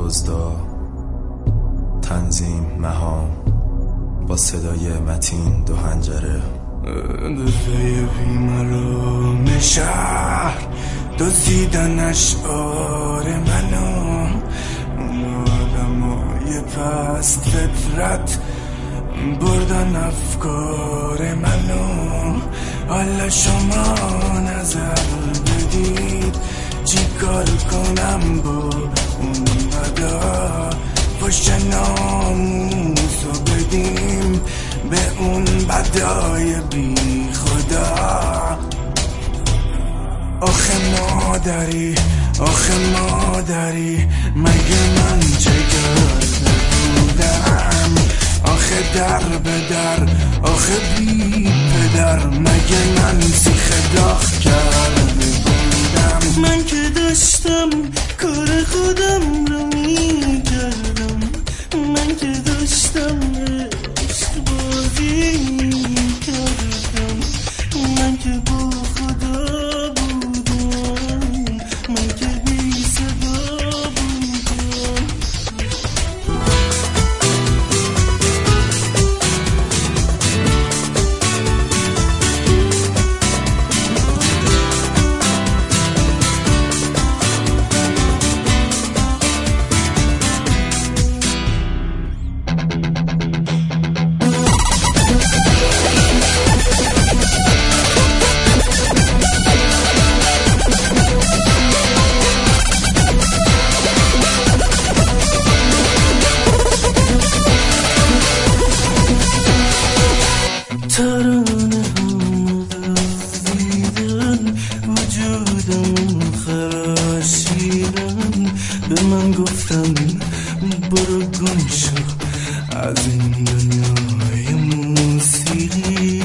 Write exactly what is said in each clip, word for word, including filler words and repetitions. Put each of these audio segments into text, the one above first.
دزدا، تنظیم مهام با صدای متین دو هنجره. دزدای بیمرام شهر دزدیدن اشعار منو، آدمای پست فطرت بردن افکار منو. حالا شما نظر بدید چی کار کنم با اون بدا، پشت ناموسو بدیم به اون بدای بی خدا. آخه مادری آخه مادری مگه من چه کرده بودم؟ آخه در به در آخه بی پدر مگه من سیخ داغ کرده بودم؟ من که داشتم کار خودم رو می کردم، من که داشتم عشق بازی می کردم، من که با خدا بودم، من که بی صدا بودم. ترانه هم دزدیدن وجودم خراشیدن، به من گفتن برو گم شو از این دنیای موسیقی.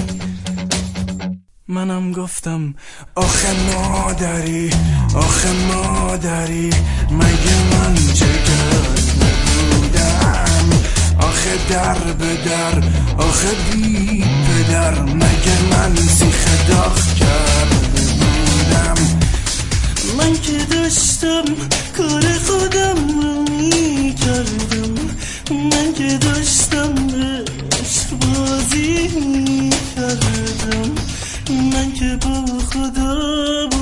منم گفتم آخه مادری آخه مادری مگه من چه کرده بودم؟ آخه در به در آخه بی پدر مگه من سیخ داغ کرده بودم؟ من که داشتم کار خودم رو می کردم، من که داشتم عشق بازی می کردم، من که با خدا